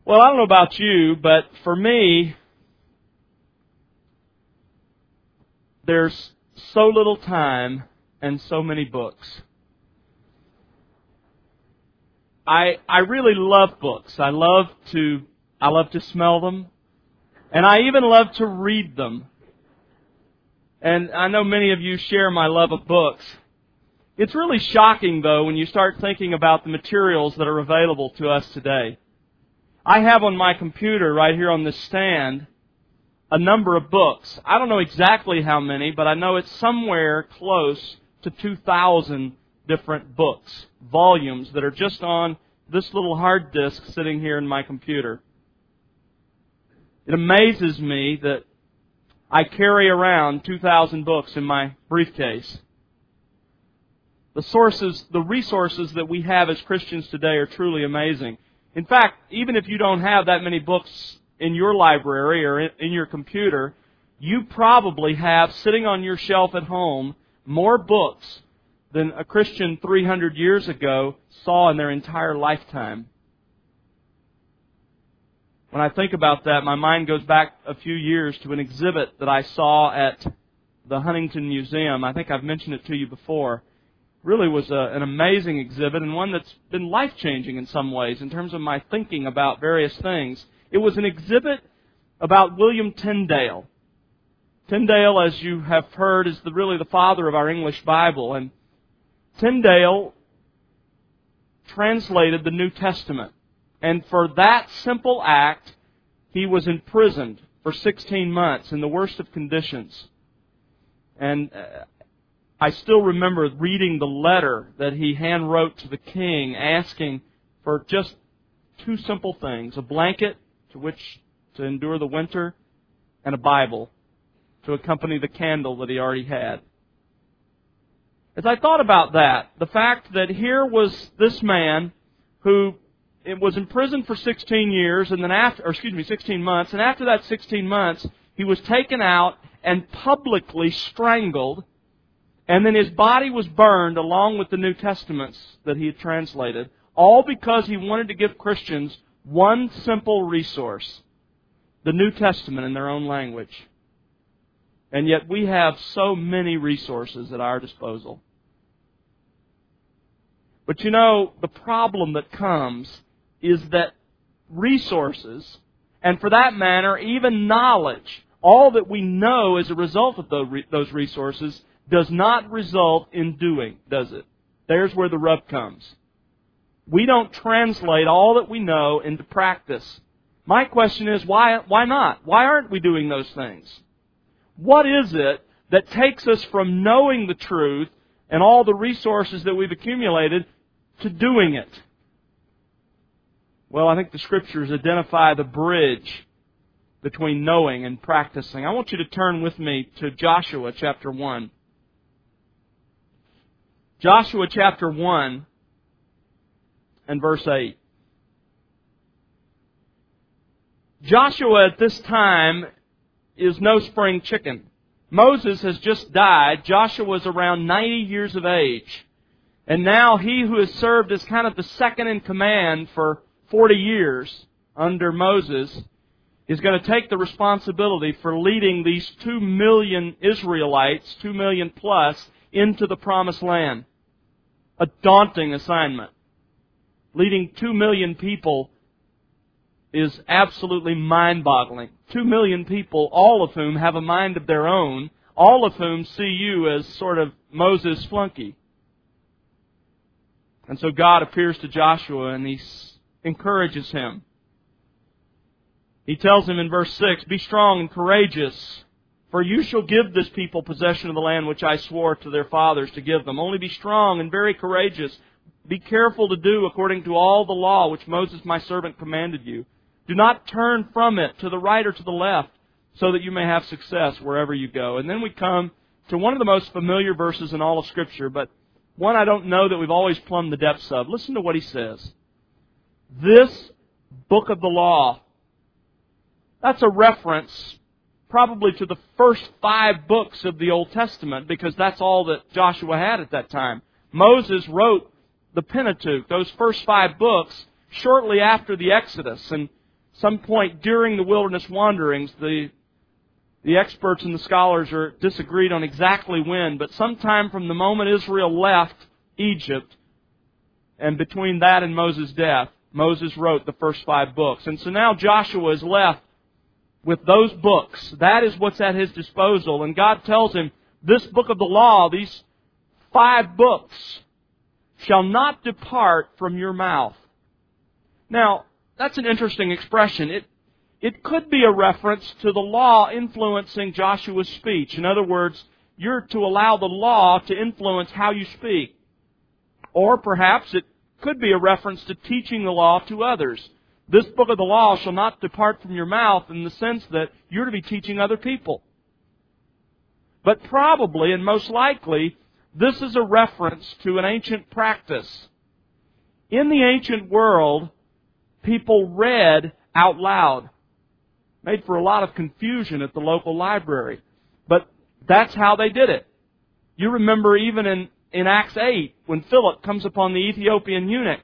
Well, I don't know about you, but for me, there's so little time and so many books. I really love books. I love to smell them, and I even love to read them. And I know many of you share my love of books. It's really shocking, though, when you start thinking about the materials that are available to us today. I have on my computer right here on this stand a number of books. I don't know exactly how many, but I know it's somewhere close to 2,000 different books, volumes that are just on this little hard disk sitting here in my computer. It amazes me that I carry around 2,000 books in my briefcase. The resources that we have as Christians today are truly amazing. In fact, even if you don't have that many books in your library or in your computer, you probably have, sitting on your shelf at home, more books than a Christian 300 years ago saw in their entire lifetime. When I think about that, my mind goes back a few years to an exhibit that I saw at the Huntington Museum. I think I've mentioned it to you before. Really was an amazing exhibit, and one that's been life-changing in some ways in terms of my thinking about various things. It was an exhibit about William Tyndale. Tyndale, as you have heard, is really the father of our English Bible, and Tyndale translated the New Testament. And for that simple act, he was imprisoned for 16 months in the worst of conditions. And I still remember reading the letter that he hand-wrote to the king asking for just two simple things: a blanket to endure the winter, and a Bible to accompany the candle that he already had. As I thought about that, the fact that here was this man who was imprisoned for 16 years, and then 16 months, and after that 16 months, he was taken out and publicly strangled, and then his body was burned along with the New Testaments that he had translated, all because he wanted to give Christians one simple resource: the New Testament in their own language. And yet we have so many resources at our disposal. But you know, the problem that comes is that resources, and for that matter, even knowledge, all that we know as a result of those resources, does not result in doing, does it? There's where the rub comes. We don't translate all that we know into practice. My question is, why not? Why aren't we doing those things? What is it that takes us from knowing the truth and all the resources that we've accumulated to doing it? Well, I think the Scriptures identify the bridge between knowing and practicing. I want you to turn with me to Joshua chapter 1. Joshua chapter 1 and verse 8. Joshua at this time is no spring chicken. Moses has just died. Joshua is around 90 years of age. And now he who has served as kind of the second in command for 40 years under Moses is going to take the responsibility for leading these 2 million Israelites, 2 million plus, into the Promised Land. A daunting assignment. Leading 2 million people is absolutely mind-boggling. 2 million people, all of whom have a mind of their own, all of whom see you as sort of Moses' flunky. And so God appears to Joshua and He encourages him. He tells him in verse 6, "Be strong and courageous, for you shall give this people possession of the land which I swore to their fathers to give them. Only be strong and very courageous. Be careful to do according to all the law which Moses my servant commanded you. Do not turn from it to the right or to the left, so that you may have success wherever you go." And then we come to one of the most familiar verses in all of Scripture, but one I don't know that we've always plumbed the depths of. Listen to what he says. This book of the law. That's a reference probably to the first 5 books of the Old Testament, because that's all that Joshua had at that time. Moses wrote the Pentateuch, those first 5 books, shortly after the Exodus. And some point during the wilderness wanderings. The experts and the scholars are disagreed on exactly when, but sometime from the moment Israel left Egypt, and between that and Moses' death, Moses wrote the first 5 books. And so now Joshua is left with those books. That is what's at his disposal. And God tells him, this book of the law, these 5 books, shall not depart from your mouth. Now, that's an interesting expression. It could be a reference to the law influencing Joshua's speech. In other words, you're to allow the law to influence how you speak. Or perhaps it could be a reference to teaching the law to others. This book of the law shall not depart from your mouth in the sense that you're to be teaching other people. But probably, and most likely, this is a reference to an ancient practice. In the ancient world, people read out loud. Made for a lot of confusion at the local library. But that's how they did it. You remember even in Acts 8, when Philip comes upon the Ethiopian eunuch,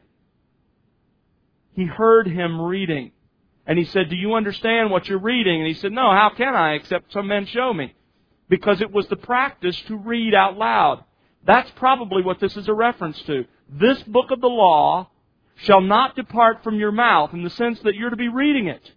he heard him reading. And he said, do you understand what you're reading? And he said, no, how can I, except some men show me? Because it was the practice to read out loud. That's probably what this is a reference to. This book of the law shall not depart from your mouth, in the sense that you're to be reading it.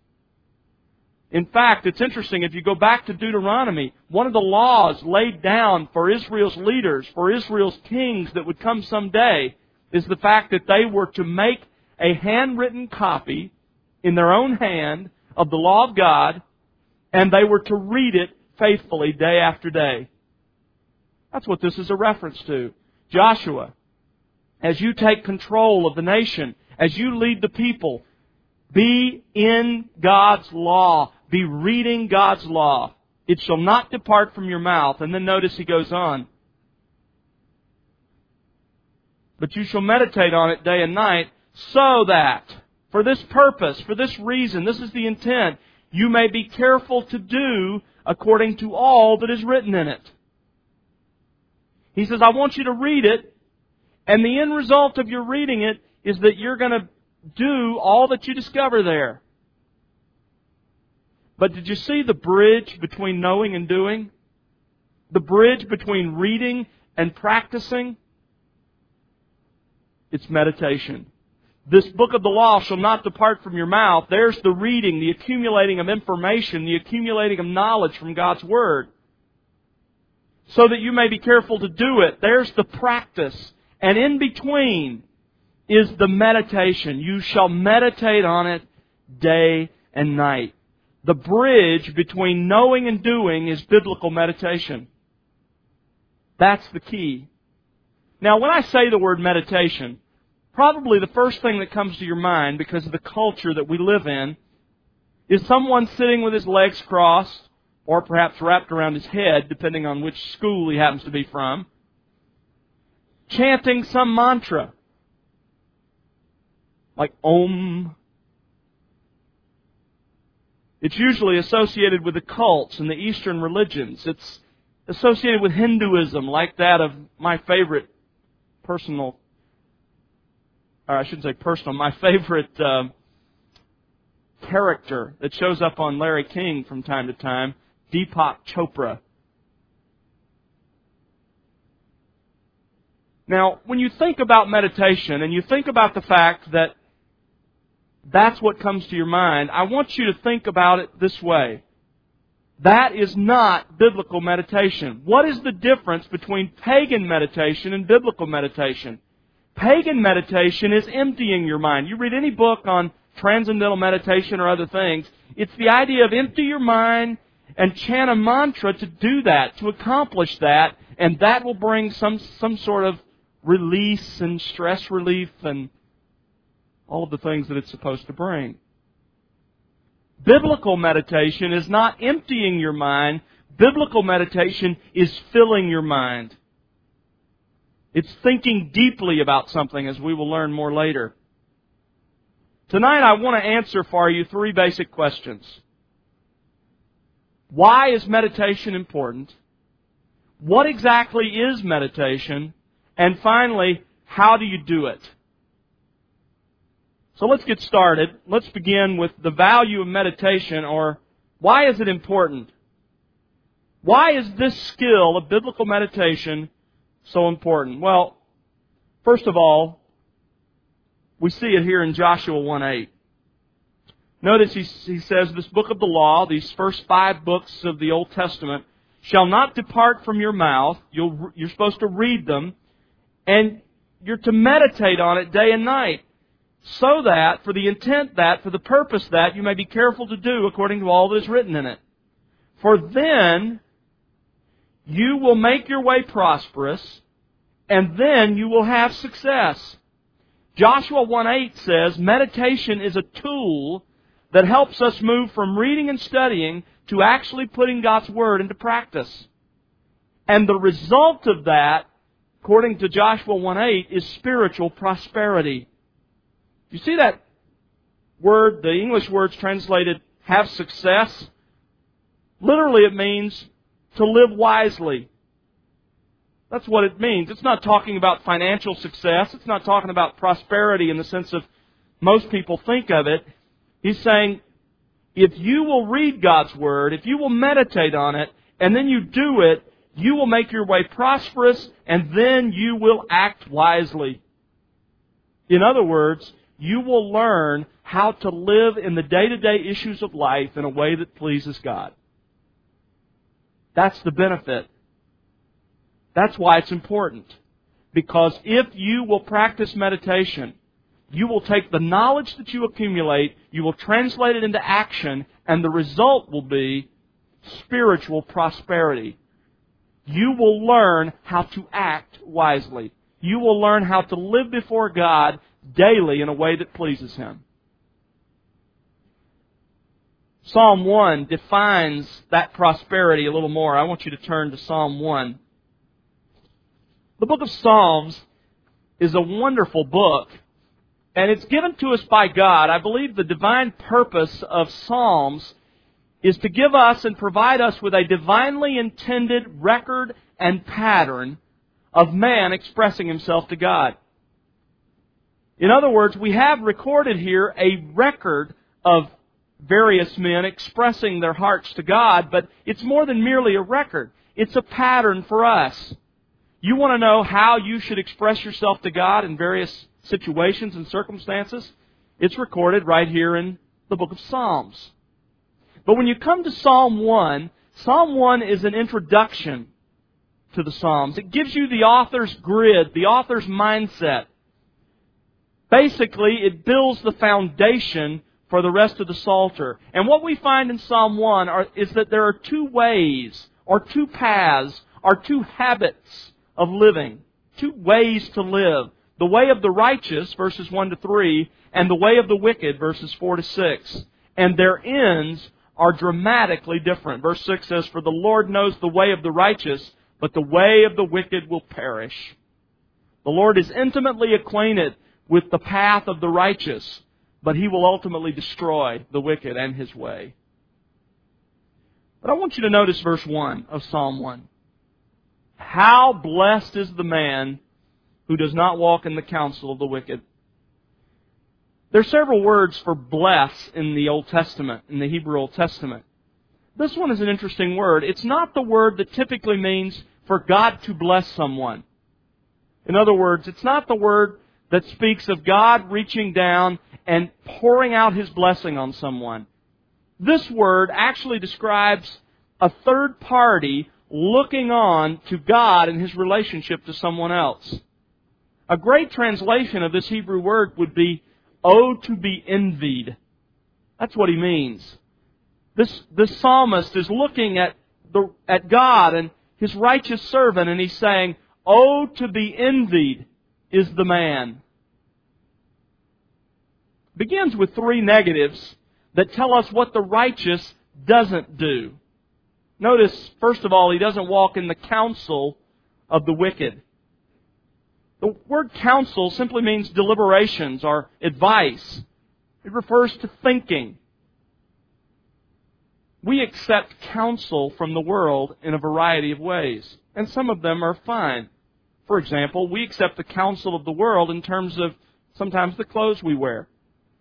In fact, it's interesting, if you go back to Deuteronomy, one of the laws laid down for Israel's leaders, for Israel's kings that would come someday, is the fact that they were to make a handwritten copy in their own hand of the law of God, and they were to read it faithfully day after day. That's what this is a reference to. Joshua, as you take control of the nation, as you lead the people, be in God's law. Be reading God's law. It shall not depart from your mouth. And then notice he goes on. But you shall meditate on it day and night, so that, for this purpose, for this reason, this is the intent, you may be careful to do according to all that is written in it. He says, I want you to read it, and the end result of your reading it is that you're going to do all that you discover there. But did you see the bridge between knowing and doing? The bridge between reading and practicing? It's meditation. This book of the law shall not depart from your mouth. There's the reading, the accumulating of information, the accumulating of knowledge from God's Word. So that you may be careful to do it. There's the practice. And in between is the meditation. You shall meditate on it day and night. The bridge between knowing and doing is biblical meditation. That's the key. Now, when I say the word meditation, probably the first thing that comes to your mind, because of the culture that we live in, is someone sitting with his legs crossed, or perhaps wrapped around his head, depending on which school he happens to be from, chanting some mantra, like Om. It's usually associated with the cults and the Eastern religions. It's associated with Hinduism, like that of my favorite my favorite character that shows up on Larry King from time to time, Deepak Chopra. Now, when you think about meditation and you think about the fact that that's what comes to your mind, I want you to think about it this way. That is not biblical meditation. What is the difference between pagan meditation and biblical meditation? Pagan meditation is emptying your mind. You read any book on transcendental meditation or other things, it's the idea of empty your mind and chant a mantra to do that, to accomplish that, and that will bring some sort of release and stress relief and all of the things that it's supposed to bring. Biblical meditation is not emptying your mind. Biblical meditation is filling your mind. It's thinking deeply about something, as we will learn more later. Tonight I want to answer for you 3 basic questions. Why is meditation important? What exactly is meditation? And finally, how do you do it? So let's get started. Let's begin with the value of meditation, or why is it important? Why is this skill of biblical meditation so important? Well, first of all, we see it here in Joshua 1:8. Notice he says, this book of the law, these first 5 books of the Old Testament, shall not depart from your mouth. You're supposed to read them, and you're to meditate on it day and night, so that, for the intent that, for the purpose that, you may be careful to do according to all that is written in it. For then you will make your way prosperous, and then you will have success. Joshua 1:8 says, meditation is a tool that helps us move from reading and studying to actually putting God's Word into practice. And the result of that, according to Joshua 1:8, is spiritual prosperity. You see that word, the English word's translated, have success? Literally it means to live wisely. That's what it means. It's not talking about financial success. It's not talking about prosperity in the sense of most people think of it. He's saying, if you will read God's Word, if you will meditate on it, and then you do it, you will make your way prosperous, and then you will act wisely. In other words, you will learn how to live in the day-to-day issues of life in a way that pleases God. That's the benefit. That's why it's important. Because if you will practice meditation, you will take the knowledge that you accumulate, you will translate it into action, and the result will be spiritual prosperity. You will learn how to act wisely. You will learn how to live before God daily in a way that pleases Him. Psalm 1 defines that prosperity a little more. I want you to turn to Psalm 1. The book of Psalms is a wonderful book, and it's given to us by God. I believe the divine purpose of Psalms is to give us and provide us with a divinely intended record and pattern of man expressing himself to God. In other words, we have recorded here a record of various men expressing their hearts to God, but it's more than merely a record. It's a pattern for us. You want to know how you should express yourself to God in various situations and circumstances? It's recorded right here in the book of Psalms. But when you come to Psalm 1 is an introduction to the Psalms. It gives you the author's grid, the author's mindset. Basically, it builds the foundation for the rest of the Psalter. And what we find in Psalm 1 is that there are 2 ways, or 2 paths, or 2 habits of living. 2 ways to live. The way of the righteous, verses 1 to 3, and the way of the wicked, verses 4 to 6. And their ends are dramatically different. Verse 6 says, for the Lord knows the way of the righteous, but the way of the wicked will perish. The Lord is intimately acquainted with the path of the righteous, but He will ultimately destroy the wicked and his way. But I want you to notice verse 1 of Psalm 1. How blessed is the man who does not walk in the counsel of the wicked. There are several words for bless in the Old Testament, in the Hebrew Old Testament. This one is an interesting word. It's not the word that typically means for God to bless someone. In other words, it's not the word that speaks of God reaching down and pouring out His blessing on someone. This word actually describes a third party looking on to God in His relationship to someone else. A great translation of this Hebrew word would be, oh, to be envied. That's what he means. This psalmist is looking at God and His righteous servant, and he's saying, oh, to be envied is the man. It begins with 3 negatives that tell us what the righteous doesn't do. Notice, first of all, he doesn't walk in the counsel of the wicked. The word counsel simply means deliberations or advice. It refers to thinking. We accept counsel from the world in a variety of ways, and some of them are fine. For example, we accept the counsel of the world in terms of sometimes the clothes we wear.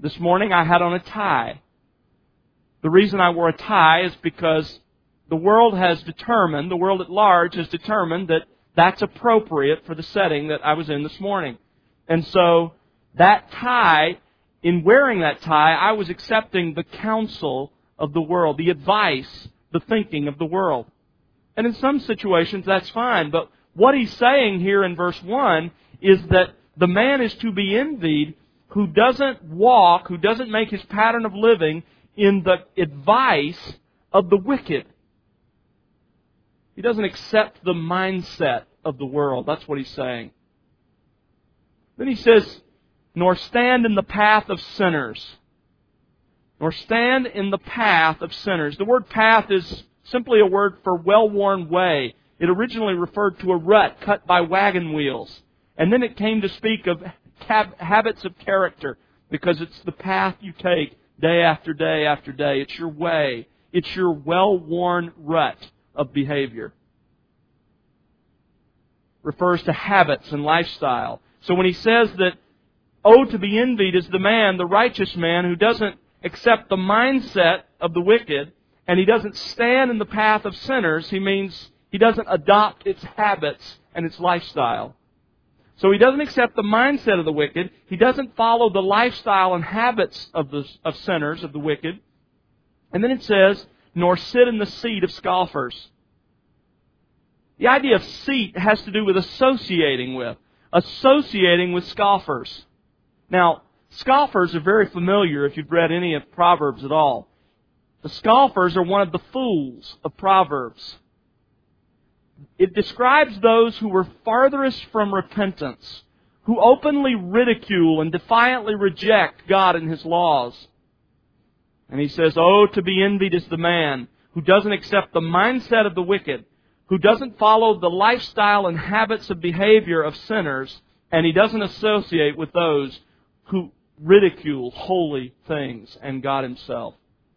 This morning I had on a tie. The reason I wore a tie is because the world at large has determined that that's appropriate for the setting that I was in this morning. And so that tie, in wearing that tie, I was accepting the counsel of the world, the advice, the thinking of the world. And in some situations that's fine, but what he's saying here in verse 1 is that the man is to be envied who doesn't make his pattern of living in the advice of the wicked. He doesn't accept the mindset of the world. That's what he's saying. Then he says, nor stand in the path of sinners. Nor stand in the path of sinners. The word path is simply a word for well-worn way. It originally referred to a rut cut by wagon wheels. And then it came to speak of habits of character, because it's the path you take day after day after day. It's your way. It's your well-worn rut of behavior. Refers to habits and lifestyle. So when he says that, oh, to be envied is the righteous man, who doesn't accept the mindset of the wicked, and he doesn't stand in the path of sinners, he means he doesn't adopt its habits and its lifestyle. So he doesn't accept the mindset of the wicked. He doesn't follow the lifestyle and habits of sinners, of the wicked. And then it says, nor sit in the seat of scoffers. The idea of seat has to do with associating with scoffers. Now, scoffers are very familiar if you've read any of Proverbs at all. The scoffers are one of the fools of Proverbs. It describes those who were farthest from repentance, who openly ridicule and defiantly reject God and His laws. And he says, oh, to be envied is the man who doesn't accept the mindset of the wicked, who doesn't follow the lifestyle and habits of behavior of sinners, and he doesn't associate with those who ridicule holy things and God Himself.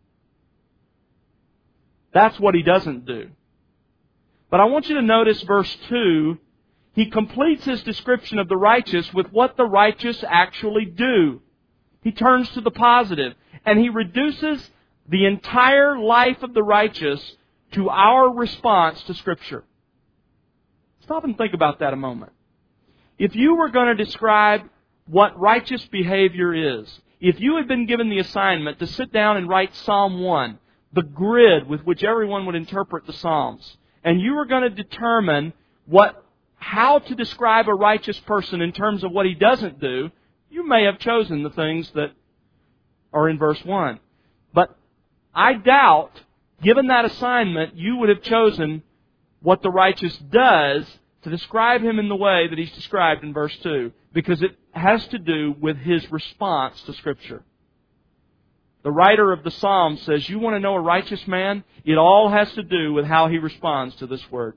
That's what he doesn't do. But I want you to notice verse 2. He completes his description of the righteous with what the righteous actually do. He turns to the positive, and he reduces the entire life of the righteous to our response to Scripture. Stop and think about that a moment. If you were going to describe what righteous behavior is, if you had been given the assignment to sit down and write Psalm 1, the grid with which everyone would interpret the Psalms, and you were going to determine how to describe a righteous person in terms of what he doesn't do, you may have chosen the things that are in verse 1. But I doubt, given that assignment, you would have chosen what the righteous does to describe him in the way that he's described in verse 2, because it has to do with his response to Scripture. The writer of the Psalm says, you want to know a righteous man? It all has to do with how he responds to this word.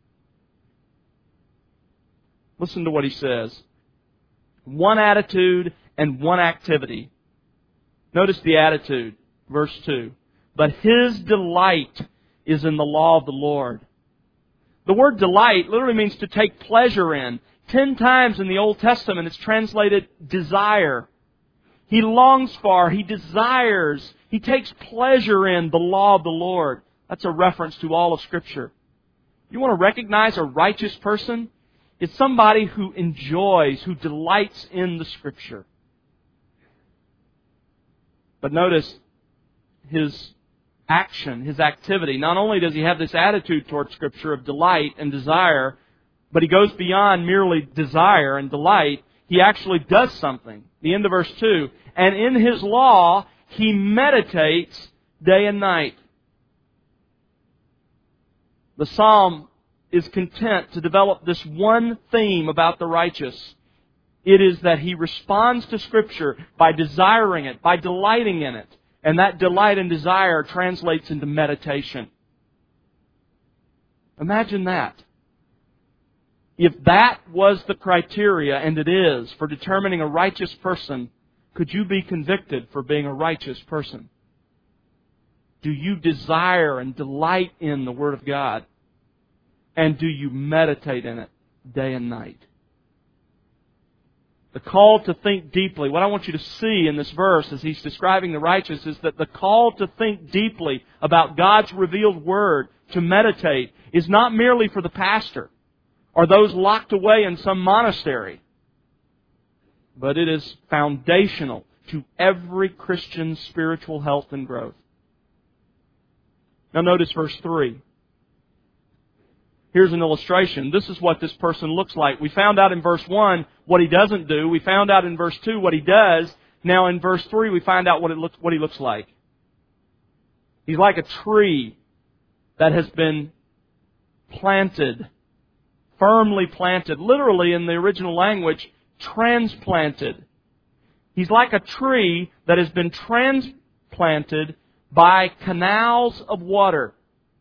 Listen to what he says. One attitude and one activity. Notice the attitude, verse 2. But his delight is in the law of the Lord. The word delight literally means to take pleasure in. 10 times in the Old Testament it's translated desire. He longs for, he desires, he takes pleasure in the law of the Lord. That's a reference to all of Scripture. You want to recognize a righteous person? It's somebody who enjoys, who delights in the Scripture. But notice his action, his activity. Not only does he have this attitude toward Scripture of delight and desire, but he goes beyond merely desire and delight. He actually does something. The end of verse 2. And in his law, he meditates day and night. The psalm is content to develop this one theme about the righteous. It is that he responds to Scripture by desiring it, by delighting in it. And that delight and desire translates into meditation. Imagine that. If that was the criteria, and it is, for determining a righteous person, could you be convicted for being a righteous person? Do you desire and delight in the Word of God? And do you meditate in it day and night? The call to think deeply. What I want you to see in this verse as he's describing the righteous is that the call to think deeply about God's revealed Word, to meditate, is not merely for the pastor or those locked away in some monastery, but it is foundational to every Christian's spiritual health and growth. Now notice verse 3. Here's an illustration. This is what this person looks like. We found out in verse 1 what he doesn't do. We found out in verse 2 what he does. Now in verse 3 we find out what he looks like. He's like a tree that has been planted, firmly planted, literally in the original language, transplanted. He's like a tree that has been transplanted by canals of water.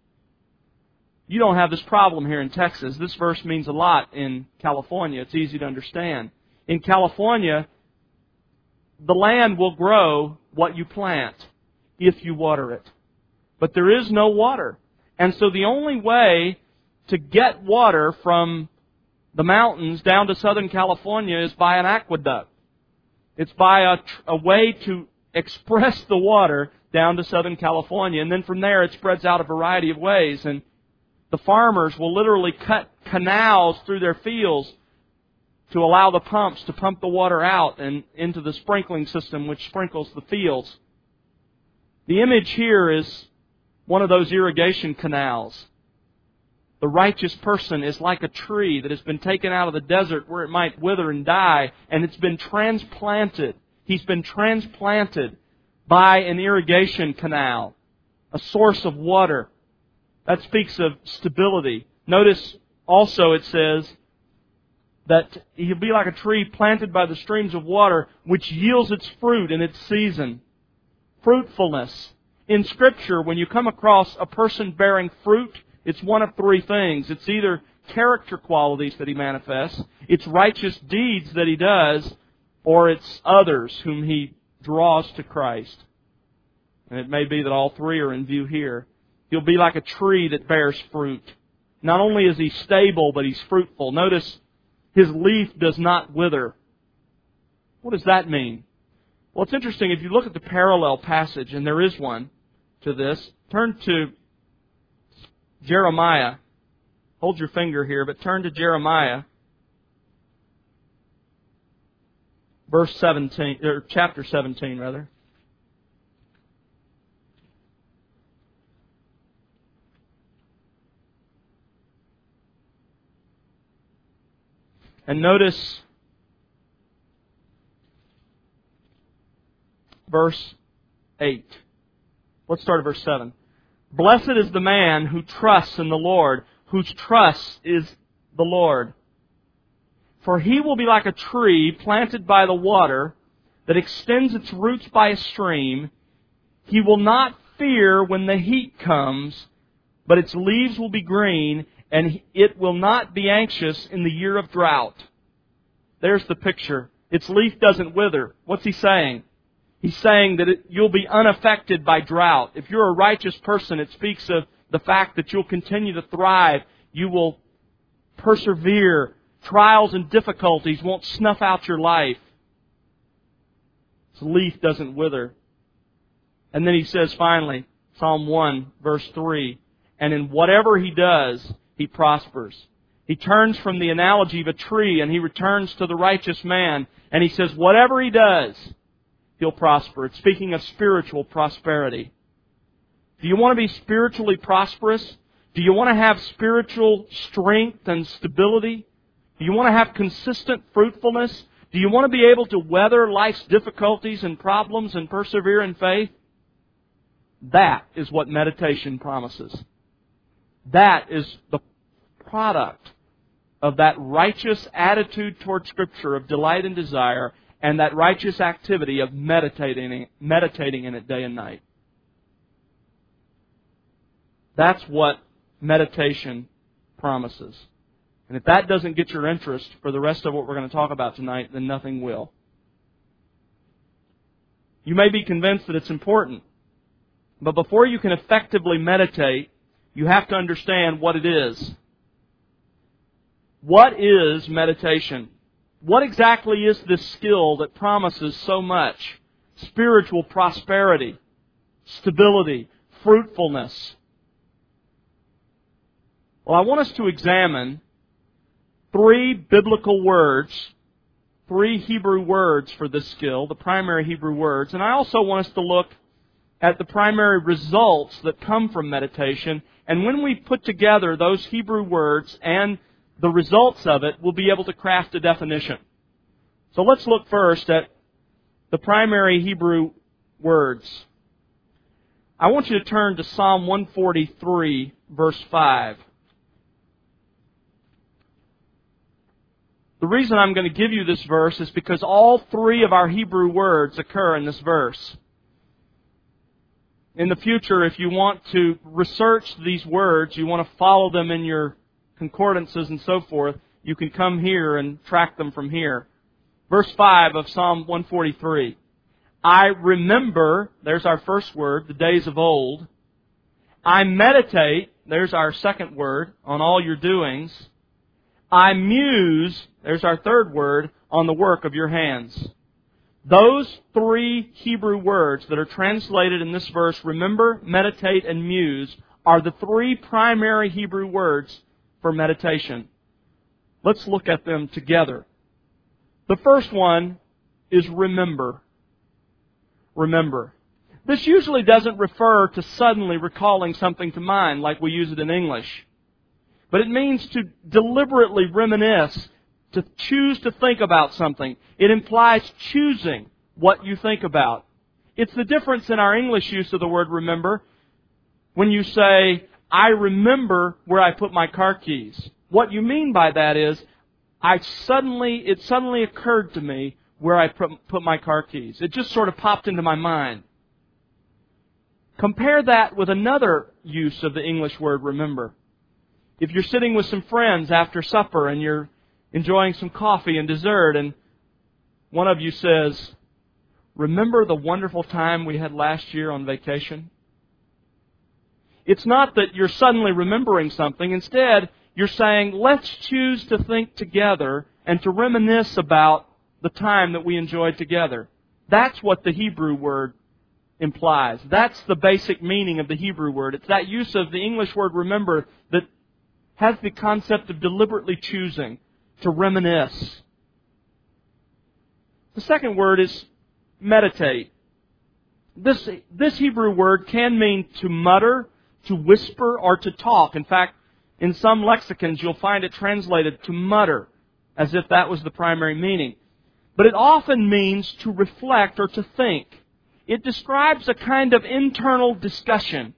You don't have this problem here in Texas. This verse means a lot in California. It's easy to understand. In California, the land will grow what you plant if you water it. But there is no water. And so the only way to get water from the mountains down to Southern California is by an aqueduct. It's by a way to express the water down to Southern California. And then from there it spreads out a variety of ways. And the farmers will literally cut canals through their fields to allow the pumps to pump the water out and into the sprinkling system which sprinkles the fields. The image here is one of those irrigation canals. The righteous person is like a tree that has been taken out of the desert where it might wither and die, and it's been transplanted. He's been transplanted by an irrigation canal, a source of water. That speaks of stability. Notice also it says that he'll be like a tree planted by the streams of water, which yields its fruit in its season. Fruitfulness. In Scripture, when you come across a person bearing fruit, it's one of three things. It's either character qualities that he manifests, it's righteous deeds that he does, or it's others whom he draws to Christ. And it may be that all three are in view here. He'll be like a tree that bears fruit. Not only is he stable, but he's fruitful. Notice his leaf does not wither. What does that mean? Well, it's interesting. If you look at the parallel passage, and there is one to this, turn to Jeremiah. Hold your finger here, but turn to Jeremiah, verse 17, or chapter 17, rather. And notice verse 8. Let's start at verse 7. Blessed is the man who trusts in the Lord, whose trust is the Lord. For he will be like a tree planted by the water that extends its roots by a stream. He will not fear when the heat comes, but its leaves will be green, and it will not be anxious in the year of drought. There's the picture. Its leaf doesn't wither. What's he saying? He's saying that you'll be unaffected by drought. If you're a righteous person, it speaks of the fact that you'll continue to thrive. You will persevere. Trials and difficulties won't snuff out your life. Its leaf doesn't wither. And then he says finally, Psalm 1, verse 3, and in whatever he does, he prospers. He turns from the analogy of a tree and he returns to the righteous man. And he says, whatever he does, he'll prosper. It's speaking of spiritual prosperity. Do you want to be spiritually prosperous? Do you want to have spiritual strength and stability? Do you want to have consistent fruitfulness? Do you want to be able to weather life's difficulties and problems and persevere in faith? That is what meditation promises. That is the product of that righteous attitude toward Scripture of delight and desire, and that righteous activity of meditating in it day and night. That's what meditation promises. And if that doesn't get your interest for the rest of what we're going to talk about tonight, then nothing will. You may be convinced that it's important, but before you can effectively meditate, you have to understand what it is. What is meditation? What exactly is this skill that promises so much? Spiritual prosperity, stability, fruitfulness. Well, I want us to examine 3 biblical words, 3 Hebrew words for this skill, the primary Hebrew words. And I also want us to look at the primary results that come from meditation. And when we put together those Hebrew words and the results of it, we'll be able to craft a definition. So let's look first at the primary Hebrew words. I want you to turn to Psalm 143, verse 5. The reason I'm going to give you this verse is because all 3 of our Hebrew words occur in this verse. In the future, if you want to research these words, you want to follow them in your concordances and so forth, you can come here and track them from here. Verse 5 of Psalm 143. I remember, there's our first word, the days of old. I meditate, there's our second word, on all your doings. I muse, there's our third word, on the work of your hands. Those 3 Hebrew words that are translated in this verse, remember, meditate, and muse, are the 3 primary Hebrew words for meditation. Let's look at them together. The first one is remember. Remember. This usually doesn't refer to suddenly recalling something to mind like we use it in English. But it means to deliberately reminisce, to choose to think about something. It implies choosing what you think about. It's the difference in our English use of the word remember. When you say, I remember where I put my car keys. What you mean by that is, it suddenly occurred to me where I put my car keys. It just sort of popped into my mind. Compare that with another use of the English word remember. If you're sitting with some friends after supper and you're enjoying some coffee and dessert and one of you says, remember the wonderful time we had last year on vacation? It's not that you're suddenly remembering something. Instead, you're saying, let's choose to think together and to reminisce about the time that we enjoyed together. That's what the Hebrew word implies. That's the basic meaning of the Hebrew word. It's that use of the English word remember that has the concept of deliberately choosing to reminisce. The second word is meditate. This Hebrew word can mean to mutter, to whisper, or to talk. In fact, in some lexicons you'll find it translated to mutter, as if that was the primary meaning. But it often means to reflect or to think. It describes a kind of internal discussion.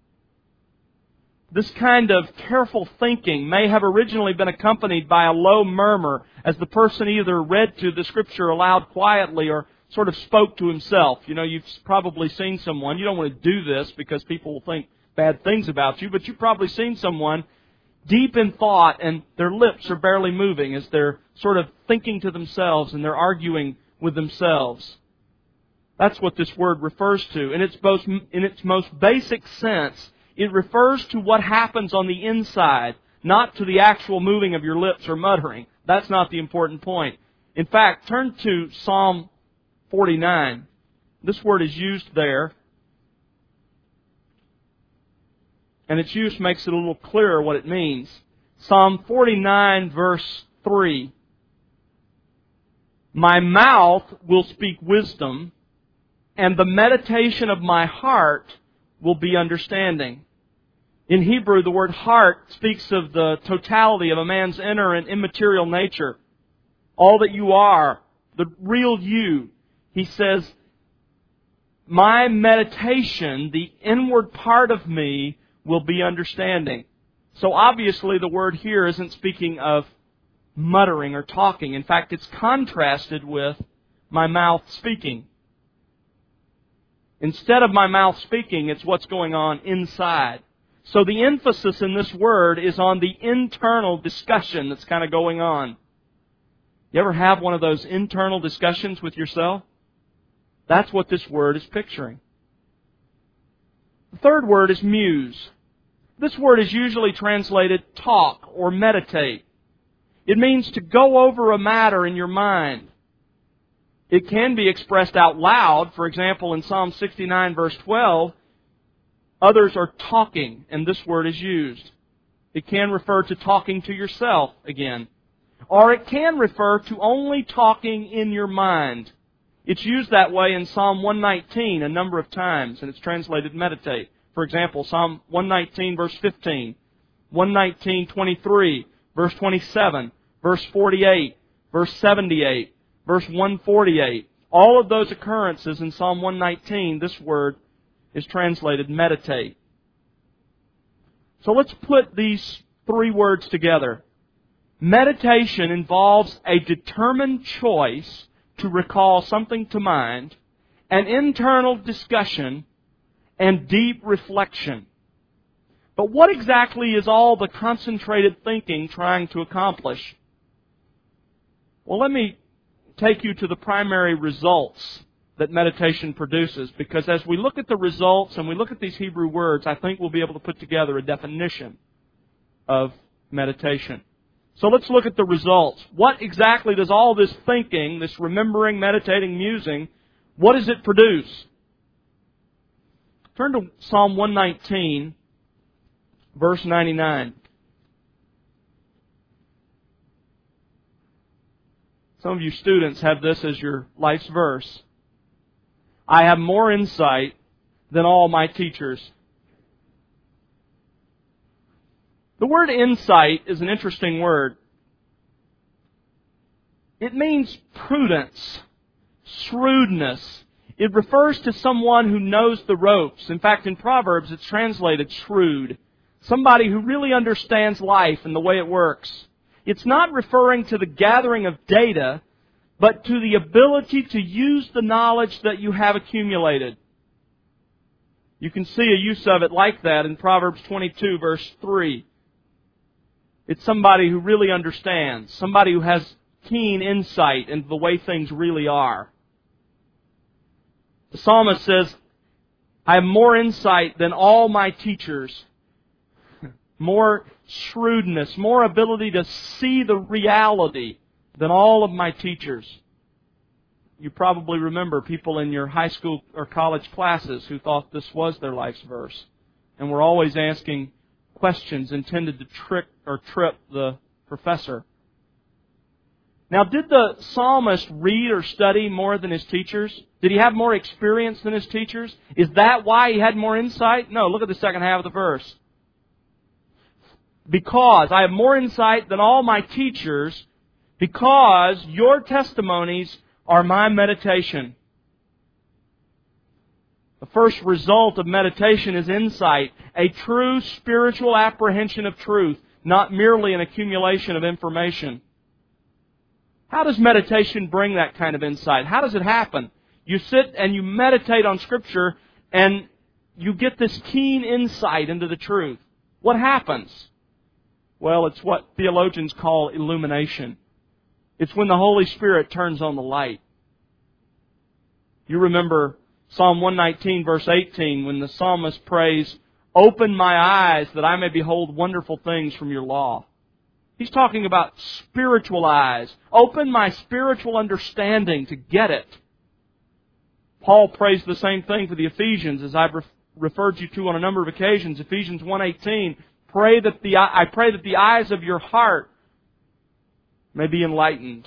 This kind of careful thinking may have originally been accompanied by a low murmur as the person either read to the Scripture aloud quietly or sort of spoke to himself. You know, you've probably seen someone, you don't want to do this because people will think bad things about you, but you've probably seen someone deep in thought and their lips are barely moving as they're sort of thinking to themselves and they're arguing with themselves. That's what this word refers to. In its most basic sense, it refers to what happens on the inside, not to the actual moving of your lips or muttering. That's not the important point. In fact, turn to Psalm 49. This word is used there. And its use makes it a little clearer what it means. Psalm 49, verse 3. My mouth will speak wisdom, and the meditation of my heart will be understanding. In Hebrew, the word heart speaks of the totality of a man's inner and immaterial nature. All that you are, the real you. He says, my meditation, the inward part of me, will be understanding. So obviously the word here isn't speaking of muttering or talking. In fact, it's contrasted with my mouth speaking. Instead of my mouth speaking, it's what's going on inside. So the emphasis in this word is on the internal discussion that's kind of going on. You ever have one of those internal discussions with yourself? That's what this word is picturing. The third word is muse. This word is usually translated talk or meditate. It means to go over a matter in your mind. It can be expressed out loud. For example, in Psalm 69, verse 12, others are talking, and this word is used. It can refer to talking to yourself again. Or it can refer to only talking in your mind. It's used that way in Psalm 119 a number of times, and it's translated meditate. For example, Psalm 119, verse 15, 119:23, verse 27, verse 48, verse 78, verse 148. All of those occurrences in Psalm 119, this word is translated meditate. So let's put these three words together. Meditation involves a determined choice to recall something to mind, an internal discussion, and deep reflection. But what exactly is all the concentrated thinking trying to accomplish? Well, let me take you to the primary results that meditation produces, because as we look at the results and we look at these Hebrew words, I think we'll be able to put together a definition of meditation. So let's look at the results. What exactly does all this thinking, this remembering, meditating, musing, what does it produce? Turn to Psalm 119, verse 99. Some of you students have this as your life's verse. I have more insight than all my teachers. The word insight is an interesting word. It means prudence, shrewdness. It refers to someone who knows the ropes. In fact, in Proverbs, it's translated shrewd. Somebody who really understands life and the way it works. It's not referring to the gathering of data, but to the ability to use the knowledge that you have accumulated. You can see a use of it like that in Proverbs 22, verse 3. It's somebody who really understands, somebody who has keen insight into the way things really are. The psalmist says, I have more insight than all my teachers, more shrewdness, more ability to see the reality than all of my teachers. You probably remember people in your high school or college classes who thought this was their life's verse, and were always asking questions intended to trick or trip the professor. Now, did the psalmist read or study more than his teachers? Did he have more experience than his teachers? Is that why he had more insight? No, look at the second half of the verse. Because I have more insight than all my teachers, because your testimonies are my meditation. The first result of meditation is insight, a true spiritual apprehension of truth, not merely an accumulation of information. How does meditation bring that kind of insight? How does it happen? You sit and you meditate on Scripture and you get this keen insight into the truth. What happens? Well, it's what theologians call illumination. It's when the Holy Spirit turns on the light. You remember Psalm 119, verse 18, when the psalmist prays, open my eyes that I may behold wonderful things from your law. He's talking about spiritual eyes. Open my spiritual understanding to get it. Paul prays the same thing for the Ephesians, as I've referred you to on a number of occasions. Ephesians 1:18, I pray that the eyes of your heart may be enlightened.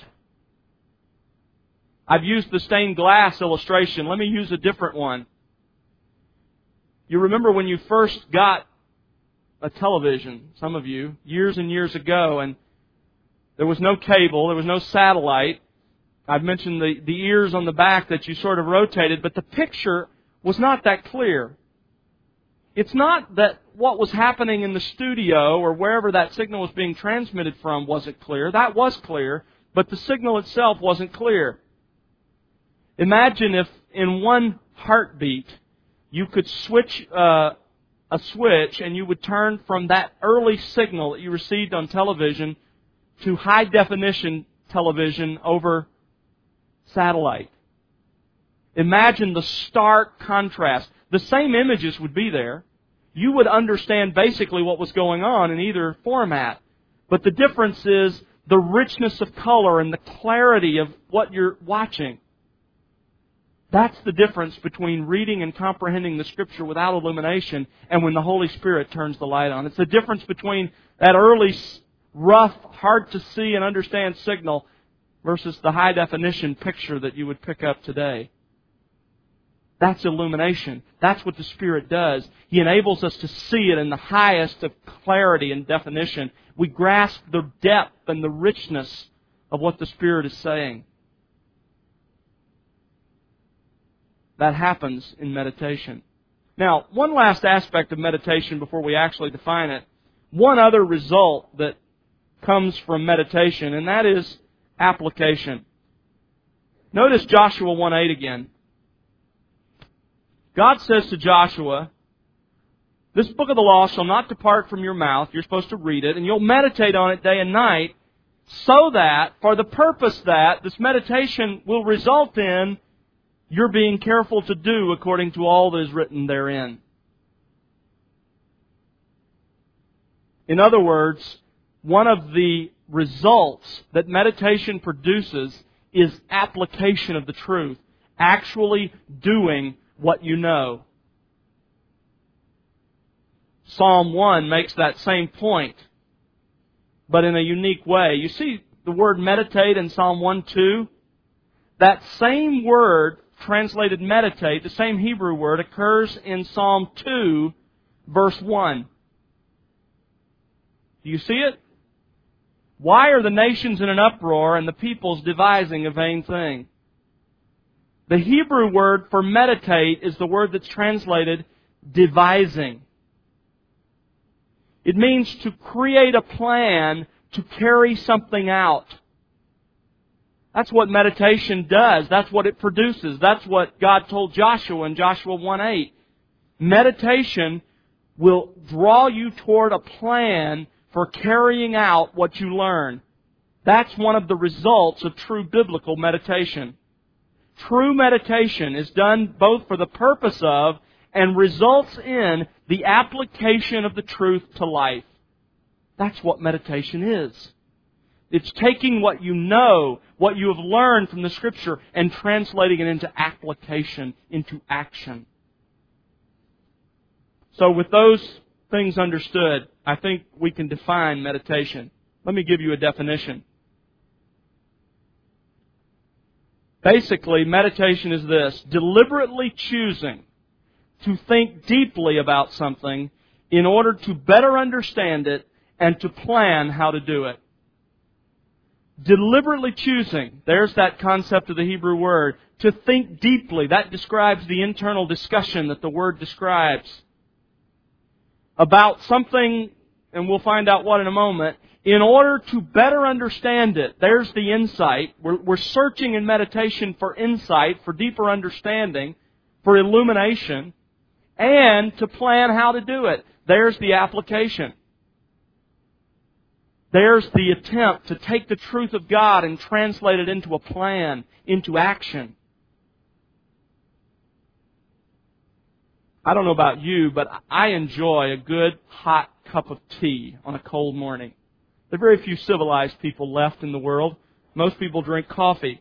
I've used the stained glass illustration. Let me use a different one. You remember when you first got a television, some of you, years and years ago, and there was no cable, there was no satellite. I've mentioned the ears on the back that you sort of rotated, but the picture was not that clear. It's not that what was happening in the studio or wherever that signal was being transmitted from wasn't clear. That was clear, but the signal itself wasn't clear. Imagine if in one heartbeat you could switch a switch and you would turn from that early signal that you received on television to high definition television over satellite. Imagine the stark contrast. The same images would be there. You would understand basically what was going on in either format. But the difference is the richness of color and the clarity of what you're watching. That's the difference between reading and comprehending the Scripture without illumination and when the Holy Spirit turns the light on. It's the difference between that early, rough, hard to see and understand signal versus the high definition picture that you would pick up today. That's illumination. That's what the Spirit does. He enables us to see it in the highest of clarity and definition. We grasp the depth and the richness of what the Spirit is saying. That happens in meditation. Now, one last aspect of meditation before we actually define it. One other result that comes from meditation, and that is application. Notice Joshua 1:8 again. God says to Joshua, "This book of the law shall not depart from your mouth." You're supposed to read it, and you'll meditate on it day and night, so that, for the purpose that this meditation will result in you're being careful to do according to all that is written therein. In other words, one of the results that meditation produces is application of the truth. Actually doing what you know. Psalm 1 makes that same point, but in a unique way. You see the word meditate in Psalm 1:2? That same word translated meditate, the same Hebrew word, occurs in Psalm 2, verse 1. Do you see it? Why are the nations in an uproar and the peoples devising a vain thing? The Hebrew word for meditate is the word that's translated devising. It means to create a plan to carry something out. That's what meditation does. That's what it produces. That's what God told Joshua in Joshua 1:8. Meditation will draw you toward a plan for carrying out what you learn. That's one of the results of true biblical meditation. True meditation is done both for the purpose of and results in the application of the truth to life. That's what meditation is. It's taking what you know, what you have learned from the Scripture, and translating it into application, into action. So with those things understood, I think we can define meditation. Let me give you a definition. Basically, meditation is this: deliberately choosing to think deeply about something in order to better understand it and to plan how to do it. Deliberately choosing, there's that concept of the Hebrew word, to think deeply. That describes the internal discussion that the word describes about something, and we'll find out what in a moment, in order to better understand it. There's the insight. We're searching in meditation for insight, for deeper understanding, for illumination, and to plan how to do it. There's the application. There's the attempt to take the truth of God and translate it into a plan, into action. I don't know about you, but I enjoy a good hot cup of tea on a cold morning. There are very few civilized people left in the world. Most people drink coffee.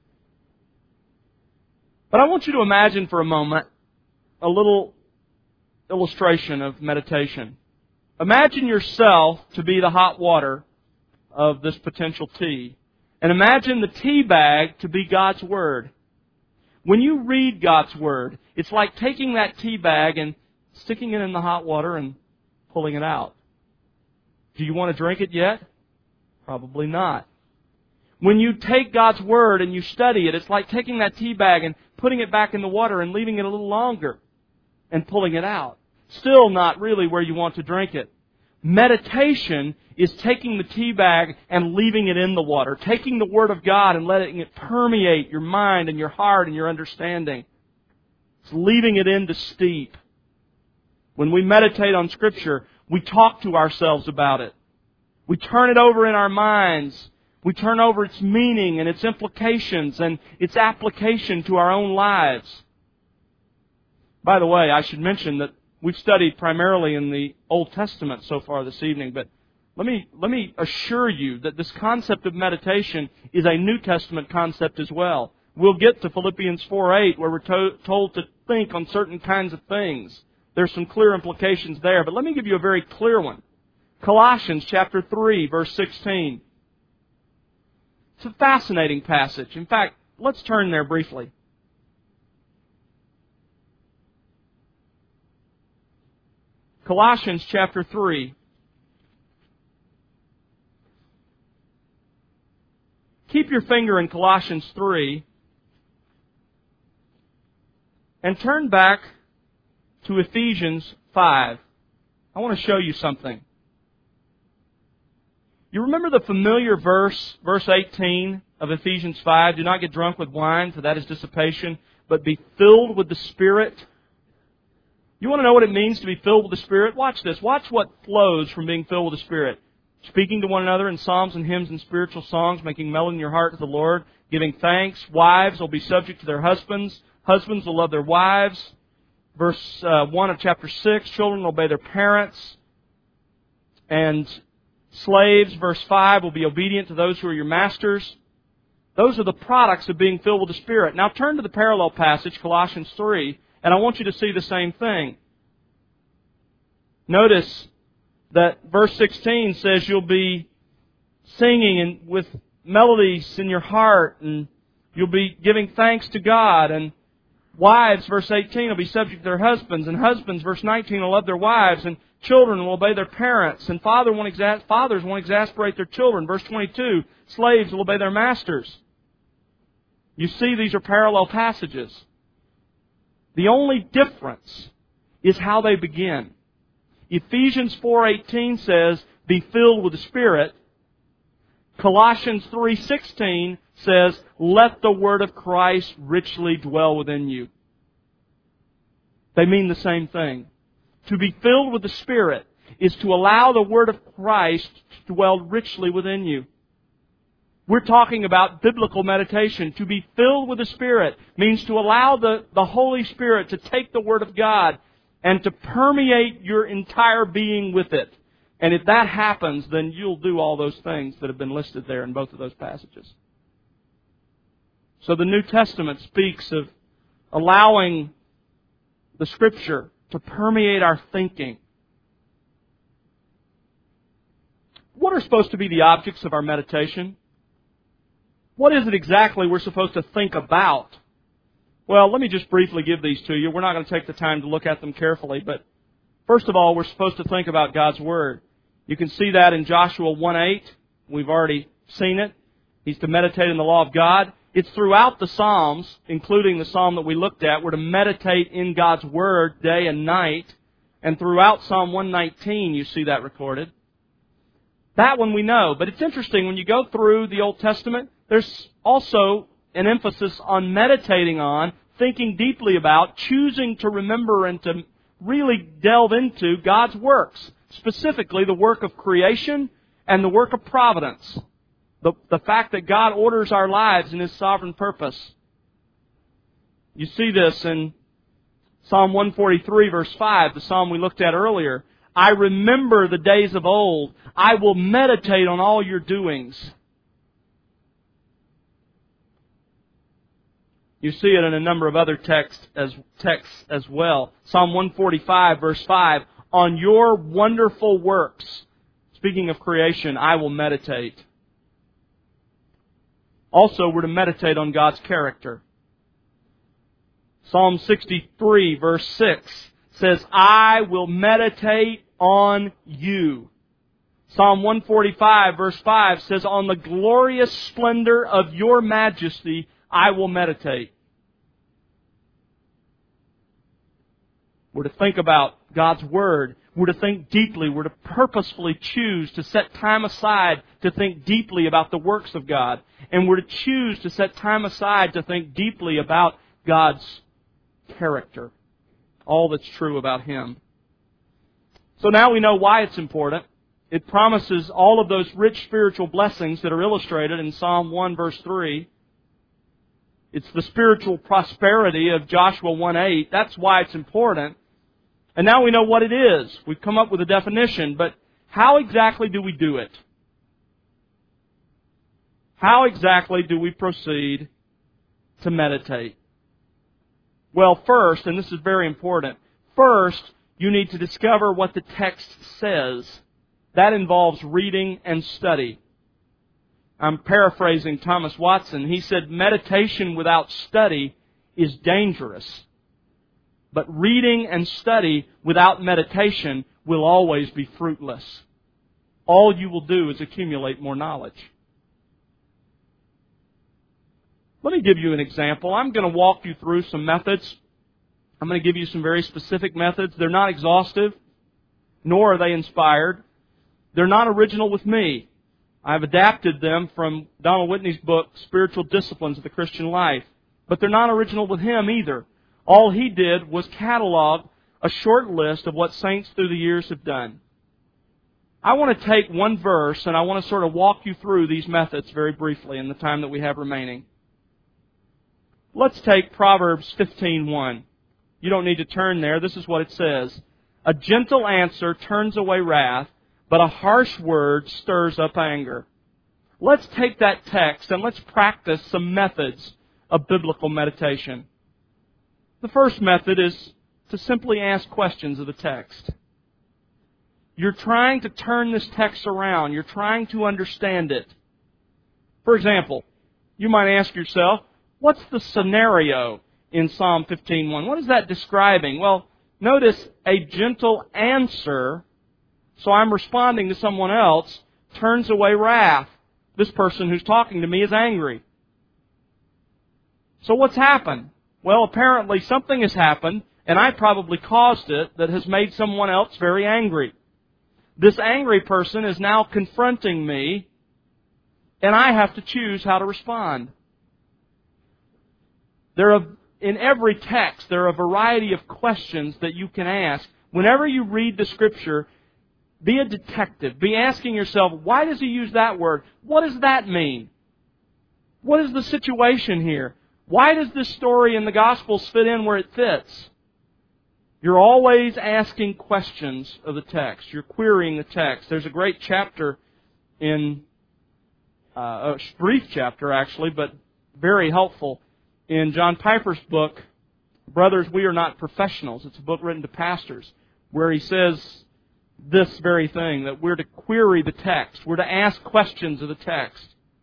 But I want you to imagine for a moment a little illustration of meditation. Imagine yourself to be the hot water of this potential tea. And imagine the tea bag to be God's Word. When you read God's Word, it's like taking that tea bag and sticking it in the hot water and pulling it out. Do you want to drink it yet? Probably not. When you take God's Word and you study it, it's like taking that tea bag and putting it back in the water and leaving it a little longer and pulling it out. Still not really where you want to drink it. Meditation is taking the tea bag and leaving it in the water. Taking the Word of God and letting it permeate your mind and your heart and your understanding. It's leaving it in to steep. When we meditate on Scripture, we talk to ourselves about it. We turn it over in our minds. We turn over its meaning and its implications and its application to our own lives. By the way, I should mention that we've studied primarily in the Old Testament so far this evening, but Let me assure you that this concept of meditation is a New Testament concept as well. We'll get to Philippians 4:8 where we're told to think on certain kinds of things. There's some clear implications there, but let me give you a very clear one. Colossians chapter 3, verse 16. It's a fascinating passage. In fact, let's turn there briefly. Colossians chapter 3. Keep your finger in Colossians 3 and turn back to Ephesians 5. I want to show you something. You remember the familiar verse 18 of Ephesians 5? Do not get drunk with wine, for that is dissipation, but be filled with the Spirit. You want to know what it means to be filled with the Spirit? Watch this. Watch what flows from being filled with the Spirit. Speaking to one another in psalms and hymns and spiritual songs, making melody in your heart to the Lord, giving thanks. Wives will be subject to their husbands. Husbands will love their wives. Verse 1 of chapter 6, children will obey their parents. And slaves, verse 5, will be obedient to those who are your masters. Those are the products of being filled with the Spirit. Now turn to the parallel passage, Colossians 3, and I want you to see the same thing. Notice that verse 16 says you'll be singing and with melodies in your heart, and you'll be giving thanks to God. And wives, verse 18, will be subject to their husbands, and husbands, verse 19, will love their wives, and children will obey their parents, and fathers won't exasperate their children. Verse 22, slaves will obey their masters. You see, these are parallel passages. The only difference is how they begin. Ephesians 4:18 says, be filled with the Spirit. Colossians 3:16 says, let the Word of Christ richly dwell within you. They mean the same thing. To be filled with the Spirit is to allow the Word of Christ to dwell richly within you. We're talking about biblical meditation. To be filled with the Spirit means to allow the Holy Spirit to take the Word of God and to permeate your entire being with it. And if that happens, then you'll do all those things that have been listed there in both of those passages. So the New Testament speaks of allowing the Scripture to permeate our thinking. What are supposed to be the objects of our meditation? What is it exactly we're supposed to think about? Well, let me just briefly give these to you. We're not going to take the time to look at them carefully, but first of all, we're supposed to think about God's Word. You can see that in Joshua 1:8. We've already seen it. He's to meditate in the law of God. It's throughout the Psalms, including the Psalm that we looked at. We're to meditate in God's Word day and night. And throughout Psalm 119, you see that recorded. That one we know. But it's interesting, when you go through the Old Testament, there's also an emphasis on meditating on, thinking deeply about, choosing to remember and to really delve into God's works. Specifically, the work of creation and the work of providence. The fact that God orders our lives in His sovereign purpose. You see this in Psalm 143, verse 5, the psalm we looked at earlier. I remember the days of old. I will meditate on all your doings. You see it in a number of other texts as well. Psalm 145, verse 5, on your wonderful works, speaking of creation, I will meditate. Also, we're to meditate on God's character. Psalm 63, verse 6 says, I will meditate on you. Psalm 145, verse 5 says, on the glorious splendor of your majesty, I will meditate. We're to think about God's Word. We're to think deeply. We're to purposefully choose to set time aside to think deeply about the works of God. And we're to choose to set time aside to think deeply about God's character. All that's true about Him. So now we know why it's important. It promises all of those rich spiritual blessings that are illustrated in Psalm 1, verse 3. It's the spiritual prosperity of Joshua 1:8. That's why it's important. And now we know what it is. We've come up with a definition, but How exactly do we do it? How exactly do we proceed to meditate? Well, first, and this is very important, first, you need to discover what the text says. That involves reading and study. I'm paraphrasing Thomas Watson. He said, meditation without study is dangerous. But reading and study without meditation will always be fruitless. All you will do is accumulate more knowledge. Let me give you an example. I'm going to walk you through some methods. I'm going to give you some very specific methods. They're not exhaustive, nor are they inspired. They're not original with me. I've adapted them from Donald Whitney's book, Spiritual Disciplines of the Christian Life. But they're not original with him either. All he did was catalog a short list of what saints through the years have done. I want to take one verse and I want to sort of walk you through these methods very briefly in the time that we have remaining. Let's take Proverbs 15:1. You don't need to turn there. This is what it says. A gentle answer turns away wrath, but a harsh word stirs up anger. Let's take that text and let's practice some methods of biblical meditation. The first method is to simply ask questions of the text. You're trying to turn this text around. You're trying to understand it. For example, you might ask yourself, what's the scenario in Psalm 15:1? What is that describing? Well, notice a gentle answer, so I'm responding to someone else, turns away wrath. This person who's talking to me is angry. So what's happened? Well, apparently something has happened, and I probably caused it, that has made someone else very angry. This angry person is now confronting me, and I have to choose how to respond. In every text, there are a variety of questions that you can ask. Whenever you read the Scripture, be a detective. Be asking yourself, why does he use that word? What does that mean? What is the situation here? Why does this story in the Gospels fit in where it fits? You're always asking questions of the text. You're querying the text. There's a great chapter a brief chapter actually, but very helpful, in John Piper's book, Brothers, We Are Not Professionals. It's a book written to pastors, where he says this very thing, that we're to query the text. We're to ask questions of the text.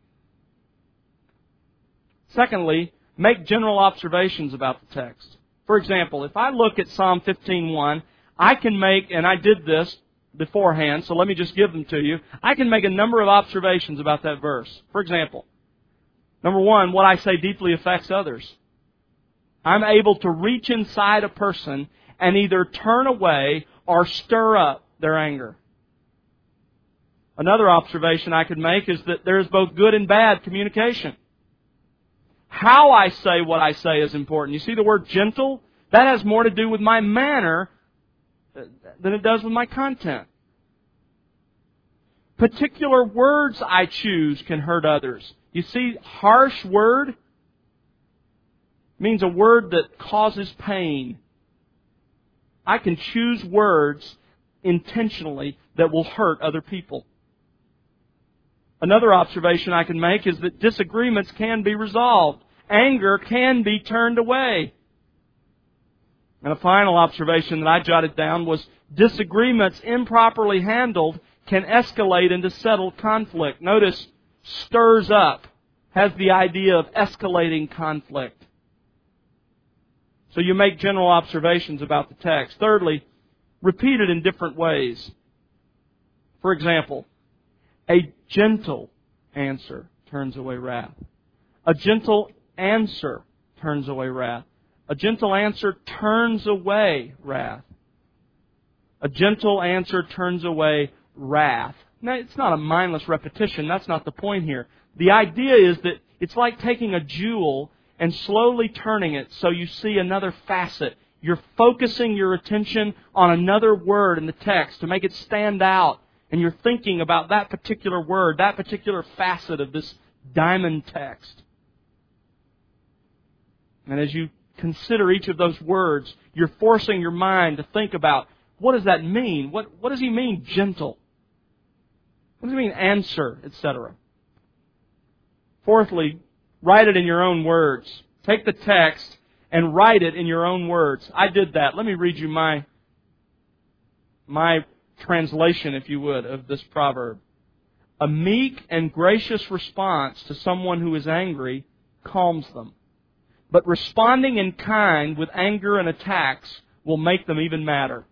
Secondly, make general observations about the text. For example, if I look at Psalm 15:1, I can make, and I did this beforehand, so let me just give them to you. I can make a number of observations about that verse. For example, number one, what I say deeply affects others. I'm able to reach inside a person and either turn away or stir up their anger. Another observation I could make is that there is both good and bad communication. How I say what I say is important. You see the word gentle? That has more to do with my manner than it does with my content. Particular words I choose can hurt others. You see, harsh word means a word that causes pain. I can choose words intentionally that will hurt other people. Another observation I can make is that disagreements can be resolved. Anger can be turned away. And a final observation that I jotted down was disagreements improperly handled can escalate into settled conflict. Notice, stirs up has the idea of escalating conflict. So you make general observations about the text. Thirdly, repeat it in different ways. For example, a gentle answer turns away wrath. A gentle answer turns away wrath. A gentle answer turns away wrath. A gentle answer turns away wrath. Now, it's not a mindless repetition. That's not the point here. The idea is that it's like taking a jewel and slowly turning it so you see another facet. You're focusing your attention on another word in the text to make it stand out. And you're thinking about that particular word, that particular facet of this diamond text. And as you consider each of those words, you're forcing your mind to think about, what does that mean? What does he mean, gentle? What does it mean, answer, etc.? Fourthly, write it in your own words. Take the text and write it in your own words. I did that. Let me read you my translation, if you would, of this proverb. A meek and gracious response to someone who is angry calms them. But responding in kind with anger and attacks will make them even madder.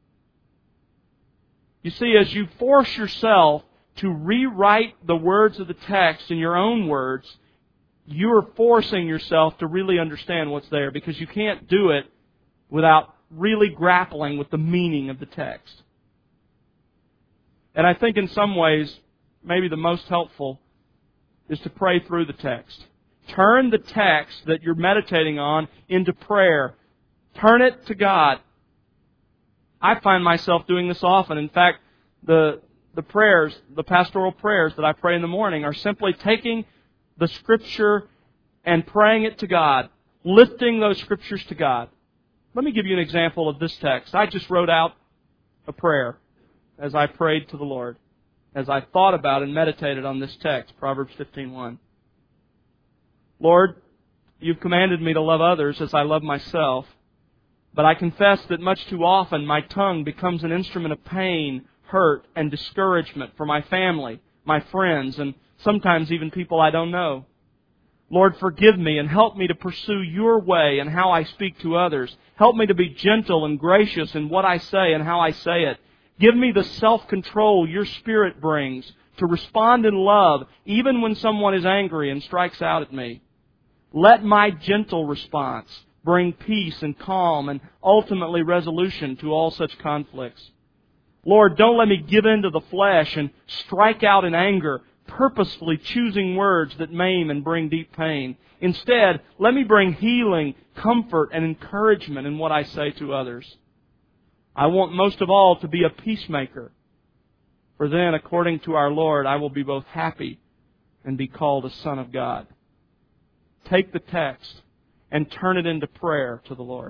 You see, as you force yourself to rewrite the words of the text in your own words, you are forcing yourself to really understand what's there, because you can't do it without really grappling with the meaning of the text. And I think in some ways, maybe the most helpful is to pray through the text. Turn the text that you're meditating on into prayer. Turn it to God. I find myself doing this often. In fact, the prayers, the pastoral prayers that I pray in the morning are simply taking the Scripture and praying it to God, lifting those Scriptures to God. Let me give you an example of this text. I just wrote out a prayer as I prayed to the Lord, as I thought about and meditated on this text, Proverbs 15:1. Lord, You've commanded me to love others as I love myself, but I confess that much too often my tongue becomes an instrument of pain, hurt, and discouragement for my family, my friends, and sometimes even people I don't know. Lord, forgive me and help me to pursue Your way in how I speak to others. Help me to be gentle and gracious in what I say and how I say it. Give me the self-control Your Spirit brings to respond in love even when someone is angry and strikes out at me. Let my gentle response bring peace and calm and ultimately resolution to all such conflicts. Lord, don't let me give in to the flesh and strike out in anger, purposefully choosing words that maim and bring deep pain. Instead, let me bring healing, comfort, and encouragement in what I say to others. I want most of all to be a peacemaker, for then, according to our Lord, I will be both happy and be called a son of God. Take the text and turn it into prayer to the Lord.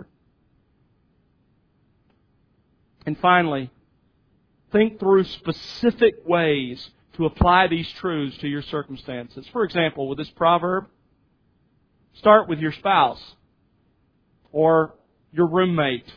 And finally, think through specific ways to apply these truths to your circumstances. For example, with this proverb, start with your spouse or your roommate.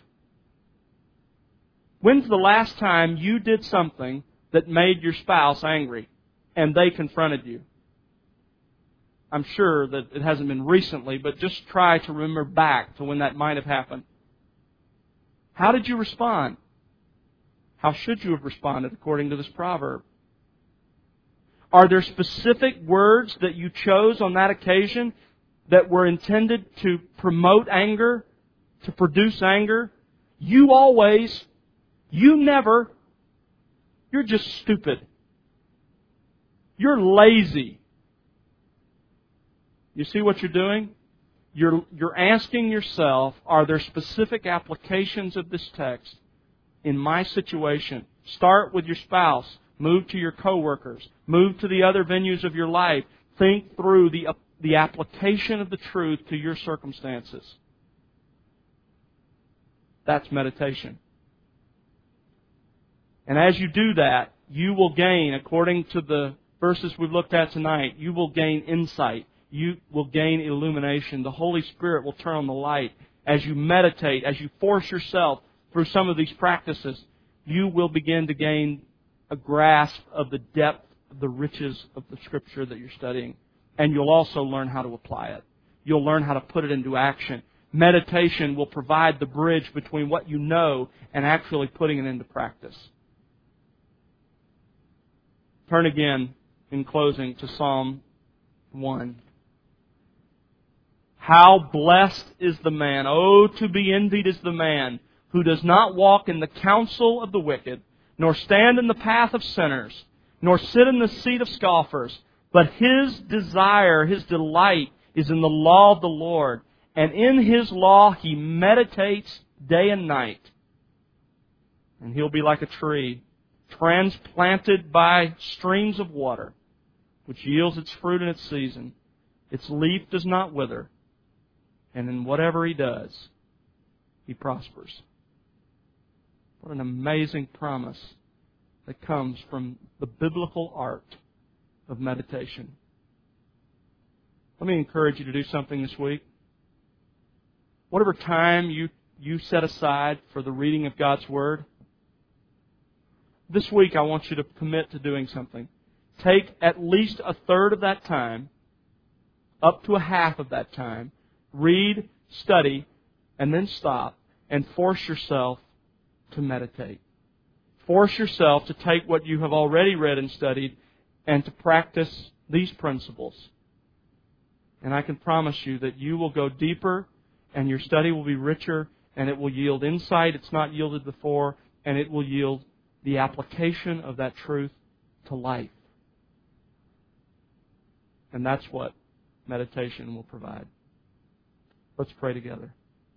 When's the last time you did something that made your spouse angry and they confronted you? I'm sure that it hasn't been recently, but just try to remember back to when that might have happened. How did you respond? How should you have responded according to this proverb? Are there specific words that you chose on that occasion that were intended to promote anger, to produce anger? You always, you never, you're just stupid. You're lazy. You see what you're doing? You're asking yourself, are there specific applications of this text in my situation? Start with your spouse. Move to your coworkers. Move to the other venues of your life. Think through the application of the truth to your circumstances. That's meditation. And as you do that, you will gain, according to the verses we've looked at tonight, you will gain insight. You will gain illumination. The Holy Spirit will turn on the light. As you meditate, as you force yourself through some of these practices, you will begin to gain a grasp of the depth, of the riches of the Scripture that you're studying. And you'll also learn how to apply it. You'll learn how to put it into action. Meditation will provide the bridge between what you know and actually putting it into practice. Turn again, in closing, to Psalm 1. How blessed is the man, oh, to be envied is the man, who does not walk in the counsel of the wicked, nor stand in the path of sinners, nor sit in the seat of scoffers, but his desire, his delight is in the law of the Lord, and in His law he meditates day and night. And he'll be like a tree transplanted by streams of water, which yields its fruit in its season. Its leaf does not wither, and in whatever he does, he prospers. What an amazing promise that comes from the biblical art of meditation. Let me encourage you to do something this week. Whatever time you set aside for the reading of God's Word, this week I want you to commit to doing something. Take at least a third of that time, up to a half of that time, read, study, and then stop, and force yourself to meditate. Force yourself to take what you have already read and studied and to practice these principles. And I can promise you that you will go deeper and your study will be richer and it will yield insight it's not yielded before, and it will yield the application of that truth to life. And that's what meditation will provide. Let's pray together.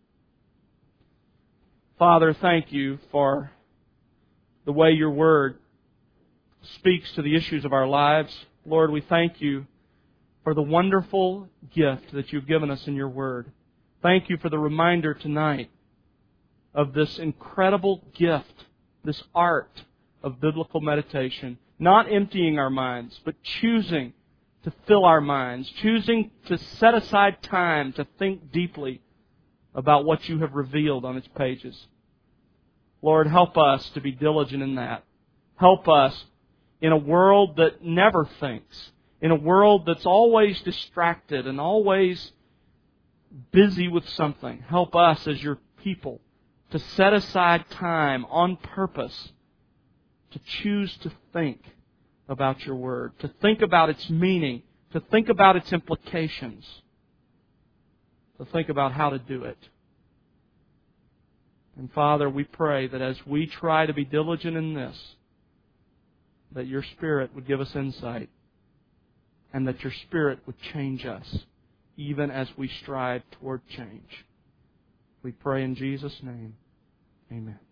Father, thank you for the way your Word speaks to the issues of our lives. Lord, we thank you for the wonderful gift that you've given us in your Word. Thank you for the reminder tonight of this incredible gift, this art of biblical meditation. Not emptying our minds, but choosing to fill our minds, choosing to set aside time to think deeply about what you have revealed on its pages. Lord, help us to be diligent in that. Help us in a world that never thinks, in a world that's always distracted and always busy with something. Help us as your people to set aside time on purpose to choose to think about your Word, to think about its meaning, to think about its implications, to think about how to do it. And Father, we pray that as we try to be diligent in this, that your Spirit would give us insight and that your Spirit would change us even as we strive toward change. We pray in Jesus' name. Amen.